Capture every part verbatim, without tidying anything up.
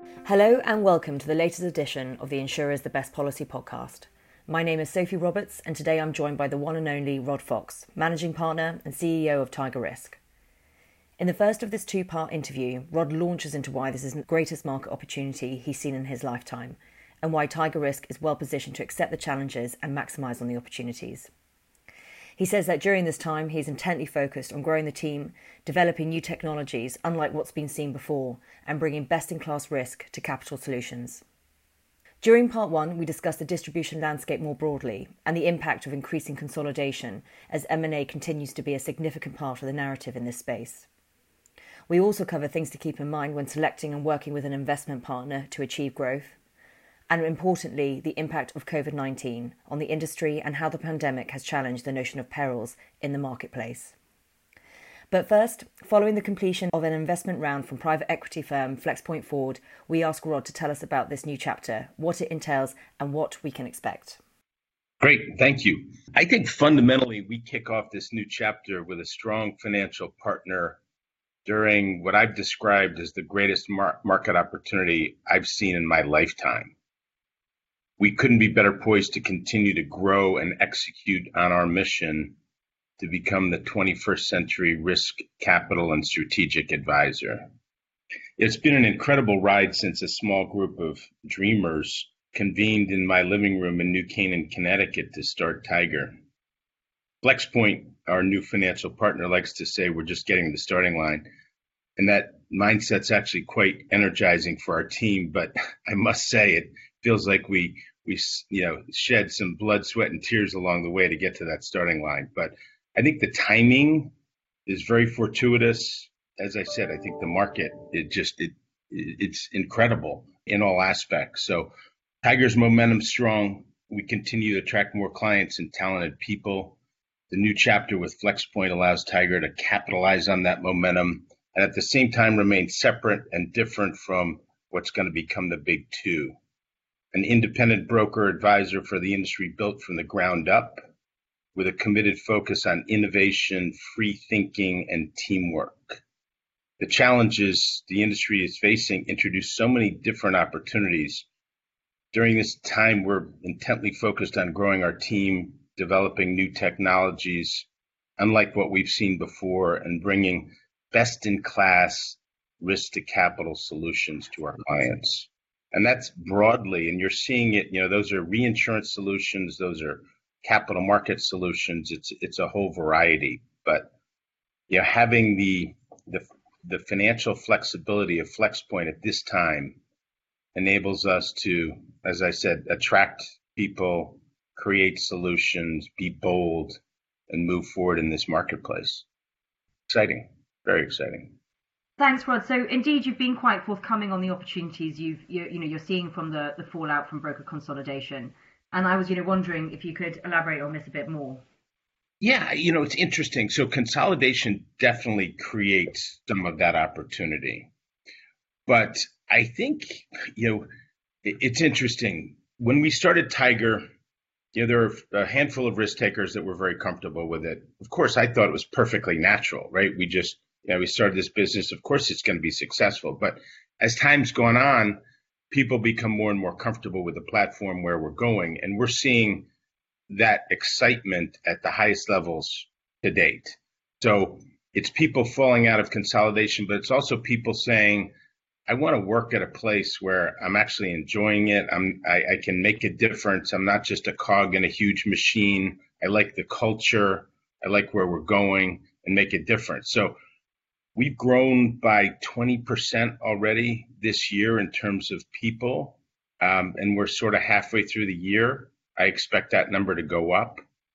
Hello and welcome to the latest edition of the Insurers the Best Policy podcast. My name is Sophie Roberts and today I'm joined by the one and only Rod Fox, Managing Partner and C E O of Tiger Risk. In the first of this two-part interview, Rod launches into why this is the greatest market opportunity he's seen in his lifetime and why Tiger Risk is well positioned to accept the challenges and maximise on the opportunities. He says that during this time, he's intently focused on growing the team, developing new technologies unlike what's been seen before, and bringing best-in-class risk to capital solutions. During part one, we discussed the distribution landscape more broadly and the impact of increasing consolidation as M and A continues to be a significant part of the narrative in this space. We also cover things to keep in mind when selecting and working with an investment partner to achieve growth, and importantly, the impact of covid nineteen on the industry and how the pandemic has challenged the notion of perils in the marketplace. But first, following the completion of an investment round from private equity firm FlexPoint Forward, we ask Rod to tell us about this new chapter, what it entails and what we can expect. Great, thank you. I think fundamentally we kick off this new chapter with a strong financial partner during what I've described as the greatest mar- market opportunity I've seen in my lifetime. We couldn't be better poised to continue to grow and execute on our mission to become the twenty-first century risk, capital, and strategic advisor. It's been an incredible ride since a small group of dreamers convened in my living room in New Canaan, Connecticut to start Tiger. FlexPoint, our new financial partner, likes to say we're just getting the starting line. And that mindset's actually quite energizing for our team, but I must say it feels like we we you know shed some blood, sweat, and tears along the way to get to that starting line. But I think the timing is very fortuitous. As I said, I think the market it just it it's incredible in all aspects. So Tiger's momentum's strong. We continue to attract more clients and talented people. The new chapter with FlexPoint allows Tiger to capitalize on that momentum and at the same time remain separate and different from what's going to become the big two. An independent broker advisor for the industry built from the ground up with a committed focus on innovation, free thinking, and teamwork. The challenges the industry is facing introduce so many different opportunities. During this time, we're intently focused on growing our team, developing new technologies, unlike what we've seen before, and bringing best-in-class risk-to-capital solutions to our clients. And that's broadly, and you're seeing it, you know, those are reinsurance solutions, those are capital market solutions, it's it's a whole variety. But, you know, having the the, the financial flexibility of FlexPoint at this time enables us to, as I said, attract people, create solutions, be bold, and move forward in this marketplace. Exciting, very exciting. Thanks, Rod. So indeed, you've been quite forthcoming on the opportunities you've, you, you know, you're seeing from the, the fallout from broker consolidation. And I was, you know, wondering if you could elaborate on this a bit more. Yeah, you know, it's interesting. So consolidation definitely creates some of that opportunity. But I think, you know, it, it's interesting. When we started Tiger, you know, there are a handful of risk takers that were very comfortable with it. Of course, I thought it was perfectly natural, right? We just, you know, we started this business. Of course, it's going to be successful. But as time's gone on, people become more and more comfortable with the platform where we're going. And we're seeing that excitement at the highest levels to date. So it's people falling out of consolidation, but it's also people saying, I want to work at a place where I'm actually enjoying it. I'm, I, I can make a difference. I'm not just a cog in a huge machine. I like the culture. I like where we're going and make a difference. So we've grown by twenty percent already this year in terms of people, um, and we're sort of halfway through the year. I expect that number to go up.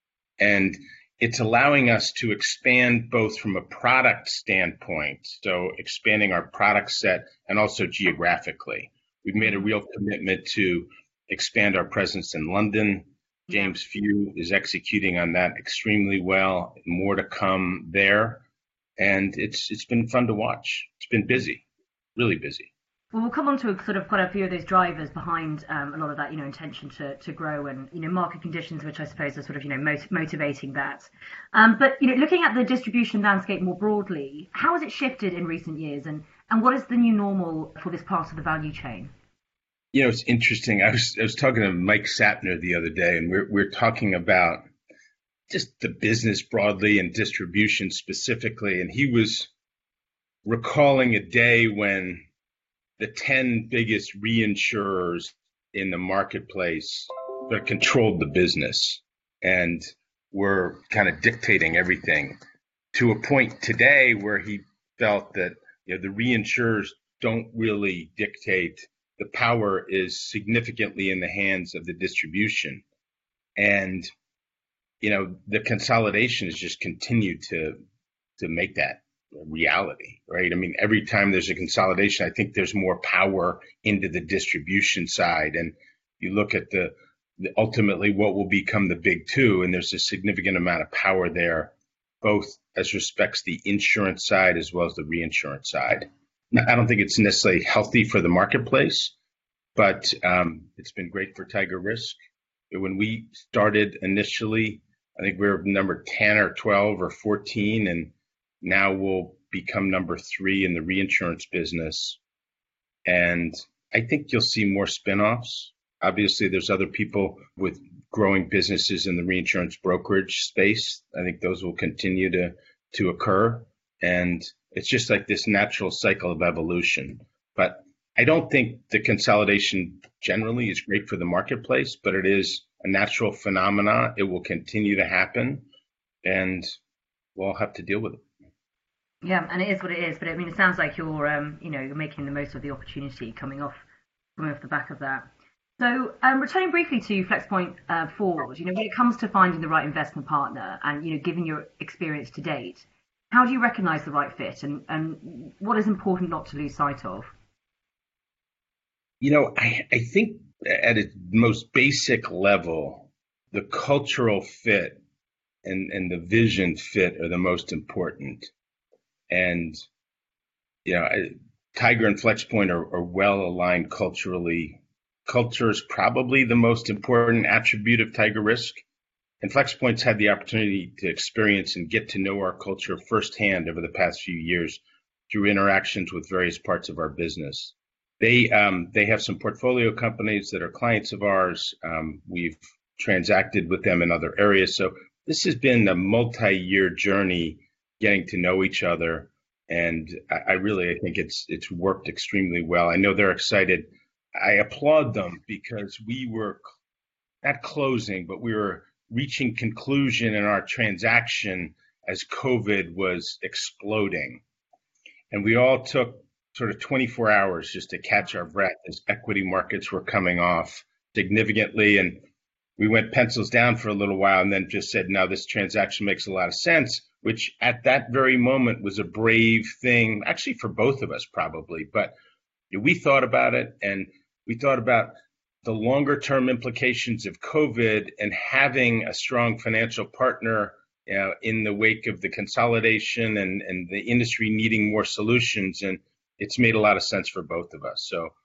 And it's allowing us to expand both from a product standpoint, so expanding our product set, and also geographically. We've made a real commitment to expand our presence in London. James Few is executing on that extremely well. More to come there. And it's it's been fun to watch. It's been busy, really busy. Well, we'll come on to sort of quite a few of those drivers behind um, a lot of that, you know, intention to, to grow and, you know, market conditions, which I suppose are sort of, you know, mot- motivating that. Um, but, you know, looking at the distribution landscape more broadly, how has it shifted in recent years and, and what is the new normal for this part of the value chain? You know, it's interesting. I was I was talking to Mike Sapner the other day, and we're we're talking about just the business broadly and distribution specifically, and he was recalling a day when the ten biggest reinsurers in the marketplace that controlled the business and were kind of dictating everything, to a point today where he felt that, you know, the reinsurers don't really dictate. The power is significantly in the hands of the distribution. And, you know, the consolidation has just continued to to make that reality, right? I mean, every time there's a consolidation, I think there's more power into the distribution side. And you look at the, the ultimately what will become the big two, and there's a significant amount of power there, both as respects the insurance side as well as the reinsurance side. Now, I don't think it's necessarily healthy for the marketplace, but um, it's been great for Tiger Risk. When we started initially, I think we were number ten or twelve or fourteen, and now we'll become number three in the reinsurance business. And I think you'll see more spinoffs. Obviously, there's other people with growing businesses in the reinsurance brokerage space. I think those will continue to, to occur. And it's just like this natural cycle of evolution. But I don't think the consolidation generally is great for the marketplace, but it is a natural phenomena. It will continue to happen, and we'll have to deal with it. Yeah, and it is what it is. But I mean, it sounds like you're, um, you know, you're making the most of the opportunity coming off, coming off the back of that. So, um, returning briefly to FlexPoint uh, Forward, you know, when it comes to finding the right investment partner, and you know, given your experience to date, how do you recognise the right fit, and, and what is important not to lose sight of? You know, I, I think at its most basic level, the cultural fit and, and the vision fit are the most important. And, you know, Tiger and FlexPoint are, are well aligned culturally. Culture is probably the most important attribute of Tiger Risk. And FlexPoint's had the opportunity to experience and get to know our culture firsthand over the past few years through interactions with various parts of our business. They um, they have some portfolio companies that are clients of ours. Um, we've transacted with them in other areas. So this has been a multi-year journey getting to know each other. And I, I really, I think it's it's worked extremely well. I know they're excited. I applaud them because we were not closing, but we were reaching conclusion in our transaction as COVID was exploding. And we all took sort of twenty-four hours just to catch our breath as equity markets were coming off significantly. And we went pencils down for a little while and then just said, no, this transaction makes a lot of sense, which at that very moment was a brave thing, actually for both of us probably. But we thought about it, and we thought about the longer term implications of COVID and having a strong financial partner, you know, in the wake of the consolidation and, and the industry needing more solutions. And it's made a lot of sense for both of us. So,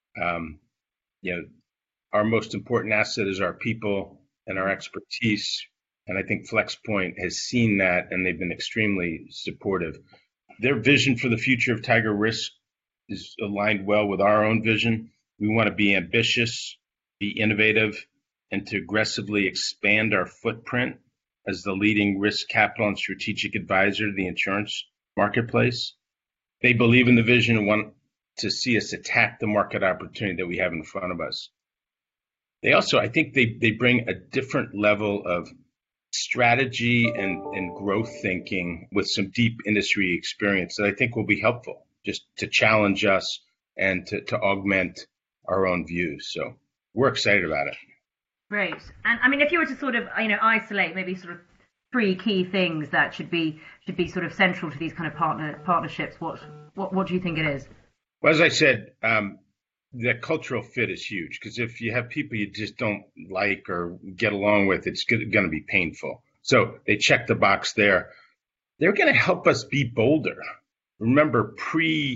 um, you know, our most important asset is our people and our expertise. And I think FlexPoint has seen that, and they've been extremely supportive. Their vision for the future of Tiger Risk is aligned well with our own vision. We want to be ambitious, be innovative, and to aggressively expand our footprint as the leading risk capital and strategic advisor to the insurance marketplace. They believe in the vision and want to see us attack the market opportunity that we have in front of us. They also, I think they, they bring a different level of strategy and, and growth thinking with some deep industry experience that I think will be helpful just to challenge us and to, to augment our own views. So we're excited about it. Great. And I mean, if you were to sort of, you know, isolate maybe sort of three key things that should be should be sort of central to these kind of partner partnerships, what what, what do you think it is? Well, as I said, um, the cultural fit is huge, because if you have people you just don't like or get along with, it's going to be painful. So they check the box there. They're going to help us be bolder. Remember, pre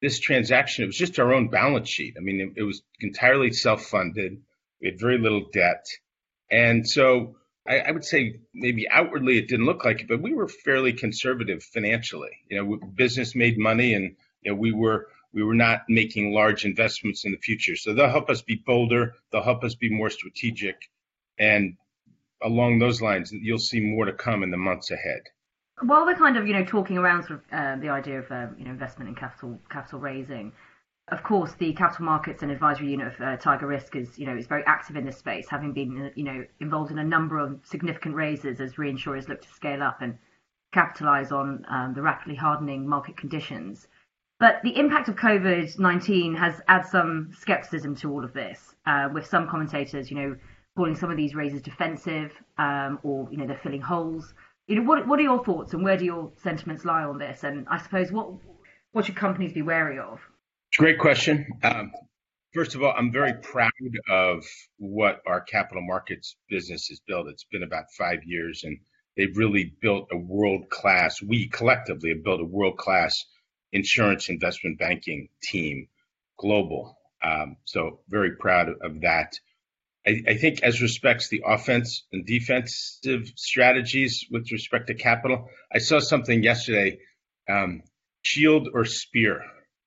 this transaction, it was just our own balance sheet. I mean, it, it was entirely self-funded. We had very little debt. And so I, I would say maybe outwardly it didn't look like it, but we were fairly conservative financially. You know, business made money, and you know, we were we were not making large investments in the future. So they'll help us be bolder. They'll help us be more strategic. And along those lines, you'll see more to come in the months ahead. While we're kind of, you know, talking around sort of uh, the idea of, uh, you know, investment in capital capital raising, of course, the capital markets and advisory unit of uh, TigerRisk is, you know, is very active in this space, having been, you know, involved in a number of significant raises as reinsurers look to scale up and capitalize on um, the rapidly hardening market conditions. But the impact of COVID nineteen has added some skepticism to all of this, uh, with some commentators, you know, calling some of these raises defensive, um, or, you know, they're filling holes. You know, what what are your thoughts and where do your sentiments lie on this? And I suppose what what should companies be wary of? It's a great question. Um, first of all, I'm very proud of what our capital markets business has built. It's been about five years, and they've really built a world-class, we collectively have built a world-class insurance investment banking team, global. Um, so very proud of that. I, I think as respects the offense and defensive strategies with respect to capital, I saw something yesterday, um, shield or spear.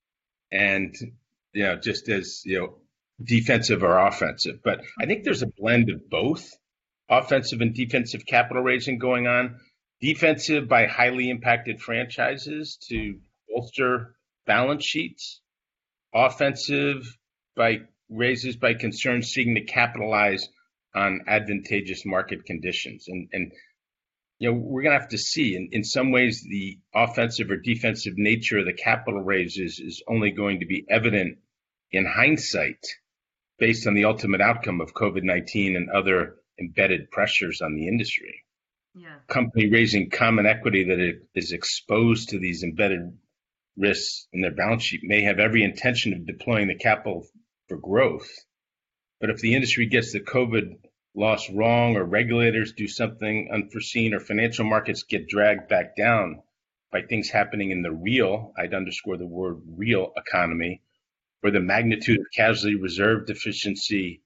And, you know, just as, you know, defensive or offensive. But I think there's a blend of both offensive and defensive capital raising going on. Defensive by highly impacted franchises to bolster balance sheets. Offensive by raises by concerns seeking to capitalize on advantageous market conditions. And, and you know, we're going to have to see. In, in some ways, the offensive or defensive nature of the capital raises is only going to be evident in hindsight based on the ultimate outcome of COVID nineteen and other embedded pressures on the industry. Yeah. Company raising common equity that is exposed to these embedded risks in their balance sheet may have every intention of deploying the capital for growth. But if the industry gets the COVID loss wrong, or regulators do something unforeseen, or financial markets get dragged back down by things happening in the real, I'd underscore the word real economy, where the magnitude of casualty reserve deficiency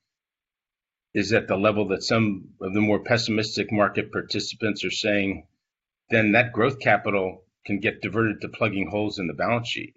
is at the level that some of the more pessimistic market participants are saying, then that growth capital can get diverted to plugging holes in the balance sheet.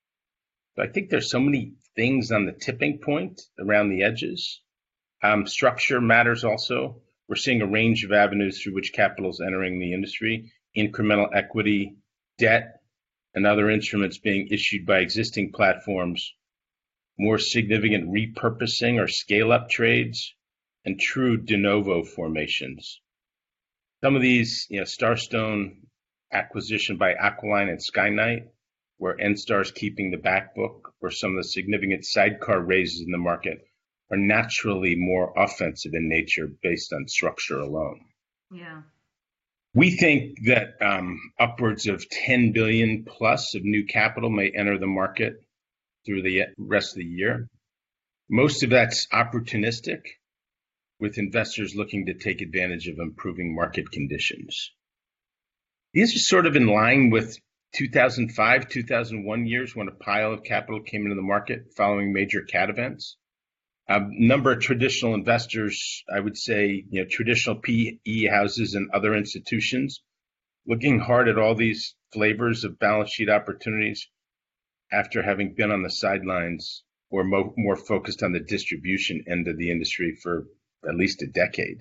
So I think there's so many things on the tipping point around the edges. Um, structure matters also. We're seeing a range of avenues through which capital is entering the industry, incremental equity, debt, and other instruments being issued by existing platforms, more significant repurposing or scale-up trades, and true de novo formations. Some of these, you know, Starstone acquisition by Aquiline and Skyknight, where Enstar is keeping the back book, or some of the significant sidecar raises in the market, are naturally more offensive in nature based on structure alone. Yeah. We think that um, upwards of ten billion plus of new capital may enter the market through the rest of the year. Most of that's opportunistic, with investors looking to take advantage of improving market conditions. These are sort of in line with two thousand five, two thousand one years when a pile of capital came into the market following major cat events. A number of traditional investors, I would say, you know, traditional P E houses and other institutions, looking hard at all these flavors of balance sheet opportunities after having been on the sidelines or mo- more focused on the distribution end of the industry for at least a decade.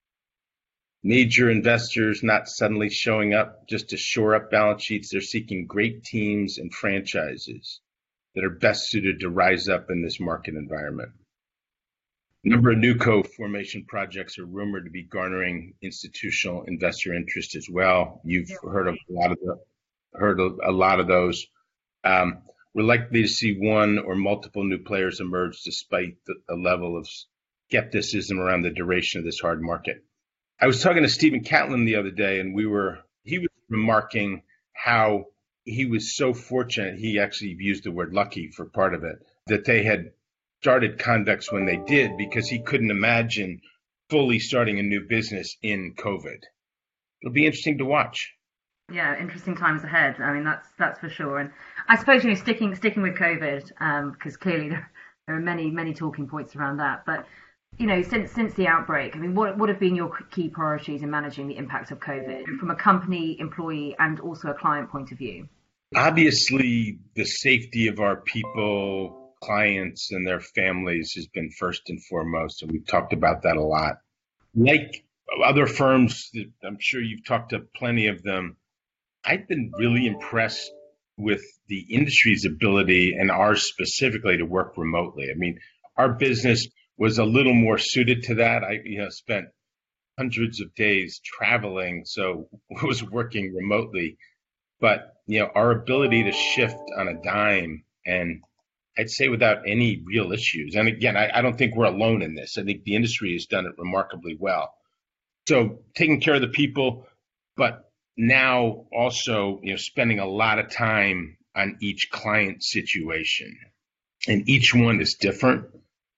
Major investors not suddenly showing up just to shore up balance sheets. They're seeking great teams and franchises that are best suited to rise up in this market environment. A number of new co-formation projects are rumored to be garnering institutional investor interest as well. You've yeah. heard of a lot of the, heard of a lot of those. Um, we're likely to see one or multiple new players emerge despite the, the level of skepticism around the duration of this hard market. I was talking to Stephen Catlin the other day, and we were he was remarking how he was so fortunate. He actually used the word lucky for part of it, that they had started Convex when they did, because he couldn't imagine fully starting a new business in COVID. It'll be interesting to watch. Yeah, interesting times ahead. I mean, that's that's for sure. And I suppose, you know, sticking sticking with COVID, um, because clearly there, there are many many talking points around that. But you know, since since the outbreak, I mean, what what have been your key priorities in managing the impact of COVID from a company, employee, and also a client point of view? Obviously, the safety of our people, clients, and their families has been first and foremost, and we've talked about that a lot. Like other firms, I'm sure you've talked to plenty of them, I've been really impressed with the industry's ability, and ours specifically, to work remotely. I mean, our business was a little more suited to that. I you know spent hundreds of days traveling, so was working remotely. But you know, our ability to shift on a dime, and I'd say without any real issues. And again, I, I don't think we're alone in this. I think the industry has done it remarkably well. So taking care of the people, but now also, you know, spending a lot of time on each client situation, and each one is different.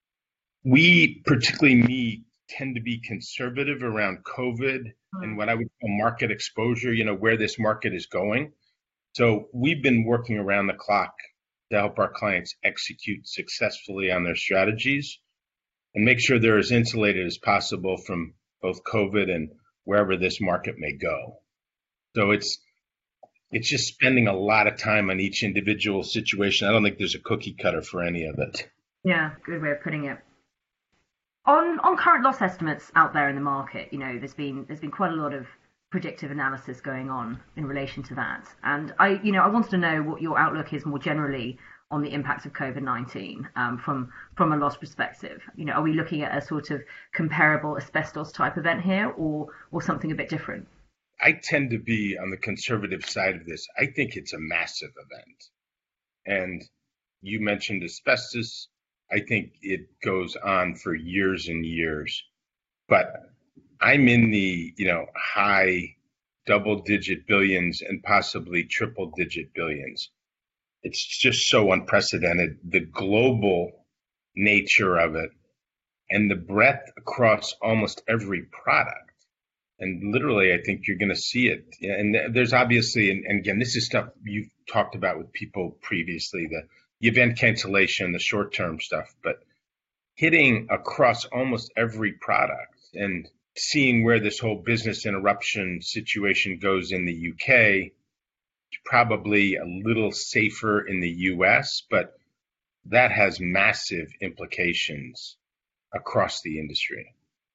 We, particularly me, tend to be conservative around COVID and what I would call market exposure, you know, where this market is going. So we've been working around the clock to help our clients execute successfully on their strategies and make sure they're as insulated as possible from both COVID and wherever this market may go. So it's it's just spending a lot of time on each individual situation. I don't think there's a cookie cutter for any of it. Yeah, good way of putting it. On on current loss estimates out there in the market, you know, there's been there's been quite a lot of predictive analysis going on in relation to that. And I, you know, I wanted to know what your outlook is more generally on the impact of COVID nineteen um, from from a loss perspective. You know, are we looking at a sort of comparable asbestos type event here, or or something a bit different? I tend to be on the conservative side of this. I think it's a massive event. And you mentioned asbestos. I think it goes on for years and years. But I'm in the, you know, high double digit billions and possibly triple digit billions. It's just so unprecedented, the global nature of it and the breadth across almost every product. And literally, I think you're going to see it. And there's obviously, and, and again, this is stuff you've talked about with people previously, the, the event cancellation, the short-term stuff, but hitting across almost every product and seeing where this whole business interruption situation goes in the U K, probably a little safer in the U S, but that has massive implications across the industry.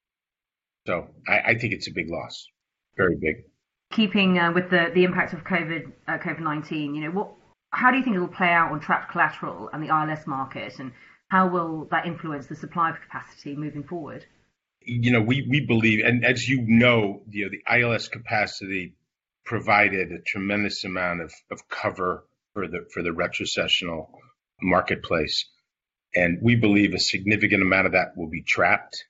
So I, I think it's a big loss, very big. Keeping uh, with the, the impact of COVID uh, COVID nineteen, you know, what how do you think it will play out on trapped collateral and the I L S market, and how will that influence the supply of capacity moving forward? You know, we, we believe, and as you know, you know, the I L S capacity provided a tremendous amount of, of cover for the for the retrocessional marketplace. And we believe a significant amount of that will be trapped,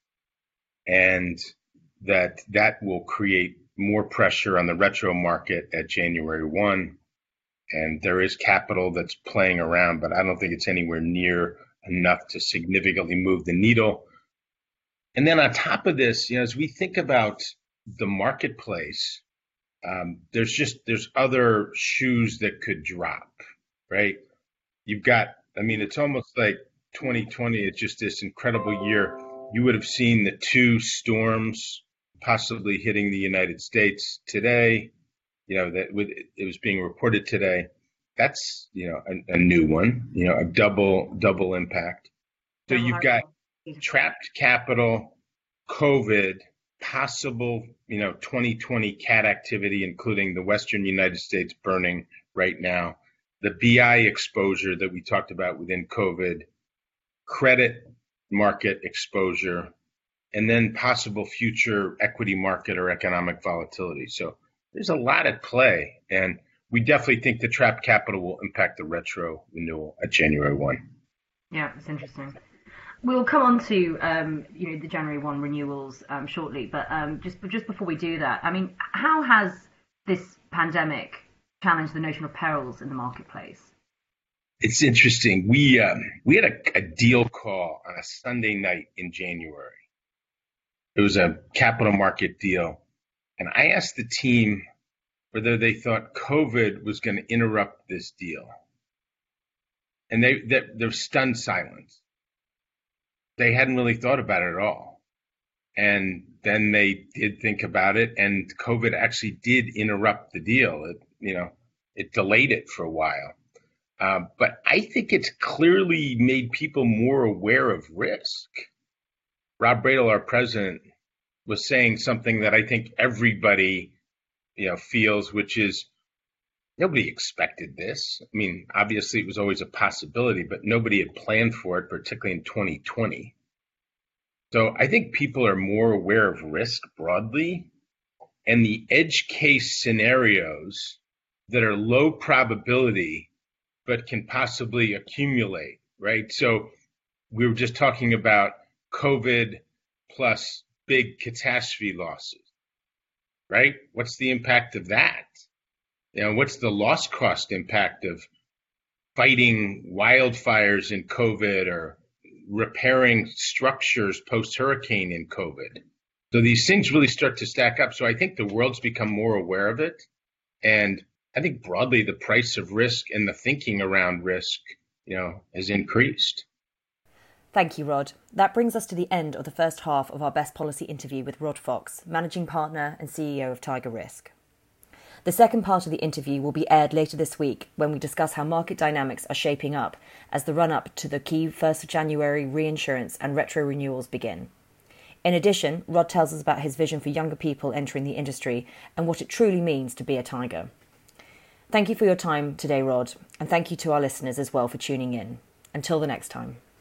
and that that will create more pressure on the retro market at January first. And there is capital that's playing around, but I don't think it's anywhere near enough to significantly move the needle. And then on top of this, you know, as we think about the marketplace, um, there's just, there's other shoes that could drop, right? You've got, I mean, it's almost like twenty twenty is just this incredible year. You would have seen the two storms possibly hitting the United States today, you know, that with, it was being reported today. That's, you know, a, a new one, you know, a double, double impact. So you've got trapped capital, COVID, possible, you know, twenty twenty cat activity, including the Western United States burning right now, the B I exposure that we talked about within COVID, credit market exposure, and then possible future equity market or economic volatility. So there's a lot at play, and we definitely think the trapped capital will impact the retro renewal at January first. Yeah, it's interesting. We'll come on to um, you know, the January first renewals um, shortly, but um, just just before we do that, I mean, how has this pandemic challenged the notion of perils in the marketplace? It's interesting. We um, we had a, a deal call on a Sunday night in January. It was a capital market deal, and I asked the team whether they thought COVID was going to interrupt this deal. And they, they're, they're stunned silence. They hadn't really thought about it at all. And then they did think about it, and COVID actually did interrupt the deal. It, you know, it delayed it for a while. Uh, but I think it's clearly made people more aware of risk. Rob Bradle, our president, was saying something that I think everybody, you know, feels, which is nobody expected this. I mean, obviously it was always a possibility, but nobody had planned for it, particularly in twenty twenty. So I think people are more aware of risk broadly, and the edge case scenarios that are low probability but can possibly accumulate, right? So we were just talking about COVID plus big catastrophe losses, right? What's the impact of that? You know, what's the loss cost impact of fighting wildfires in COVID or repairing structures post-hurricane in COVID? So these things really start to stack up. So I think the world's become more aware of it. And I think broadly the price of risk and the thinking around risk, you know, has increased. Thank you, Rod. That brings us to the end of the first half of our Best Policy interview with Rod Fox, Managing Partner and C E O of Tiger Risk. The second part of the interview will be aired later this week when we discuss how market dynamics are shaping up as the run-up to the key first of January reinsurance and retro renewals begin. In addition, Rod tells us about his vision for younger people entering the industry and what it truly means to be a Tiger. Thank you for your time today, Rod, and thank you to our listeners as well for tuning in. Until the next time.